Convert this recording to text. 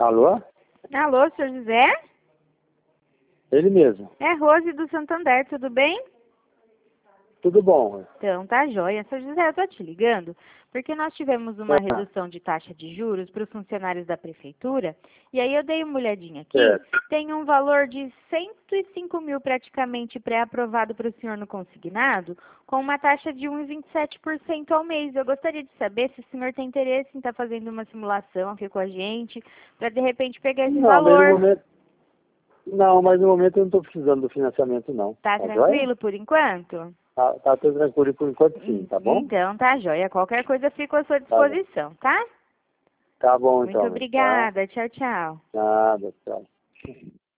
Alô? Alô, senhor José? Ele mesmo. É Rose do Santander, tudo bem? Tudo bom? Então, tá joia. Senhor José, eu tô te ligando porque nós tivemos uma redução de taxa de juros para os funcionários da prefeitura e aí eu dei uma olhadinha aqui, tem um valor de 105 mil praticamente pré-aprovado para o senhor no consignado, com uma taxa de 1,27% ao mês. Eu gostaria de saber se o senhor tem interesse em estar fazendo uma simulação aqui com a gente, para de repente pegar esse valor. Mas no momento eu não estou precisando do financiamento, não. Tá tranquilo joia? por enquanto? Tá tudo tranquilo por enquanto, sim, tá bom? Então, tá joia. Qualquer coisa fico à sua disposição, tá? Tá bom, então. Muito obrigada. Tchau, tchau. Nada, tchau.